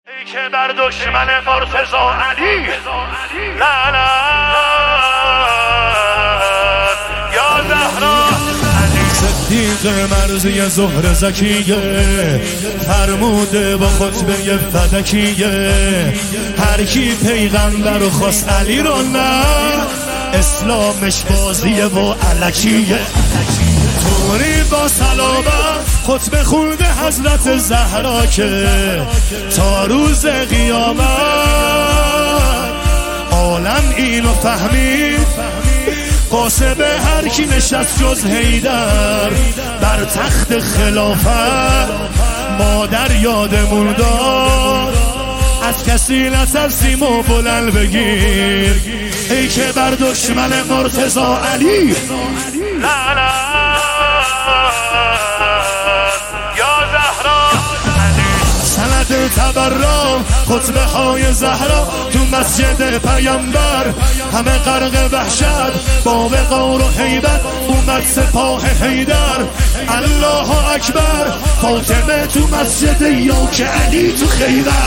ای که بر دشمن مرتضی علی لعنت یا زهرا صدیق مرضی زهر زکیه فرموده با خطبه فدکیه هر کی پیغمبر و خواست علی رو نه اسلامش بازیه و علکیه طوری با صلابت خطبه خونده حضرت زهرا که تا روز قیامت عالم اینو فهمید قاسب هر کی نشست جز حیدر بر تخت خلافت مادر یادمون داد از کسی نترسیم و بلند بگیر ای که بر دشمن مرتضی علی لعنت یا زهرا سند تبرم خطبه های زهرا تو مسجد پیامبر همه غرق وحشت با وقار و هیبت اومد سپاه حیدر الله اکبر فاطمه تو مسجد یا که علی تو خیبر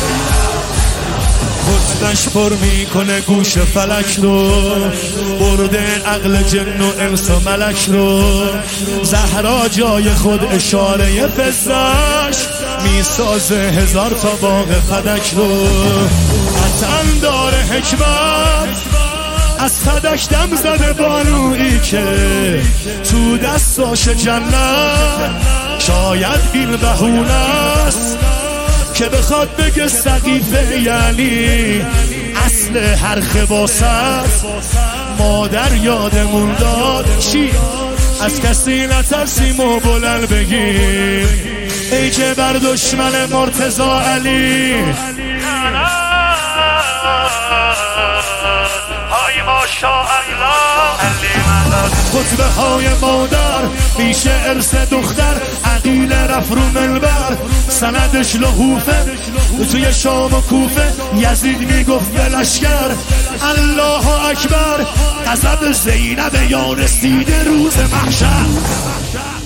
خطبش پر میکنه گوش فلک رو برده عقل جن و انس و ملک رو زهرا جای خود اشاره فزش میسازه هزار تا باغ فدک رو قطعا داره حکمت از فدک دم زده بانویی که تو دستاش جنت شاید این بهونه است که بخواد بگه سقیفه یعنی اصل هر خباست مادر یادمون داد چی از کسی نترسیم و بلند بگیم ای که بر دشمن مرتضی علی های ماشاءالله خطبه های مادر میشه ارث دختر عقیل رفت رو منبر سندش لحوفه توی شام و کوفه یزید میگفت به لشکر الله اکبر غضب زینب یا رسیده روز محشر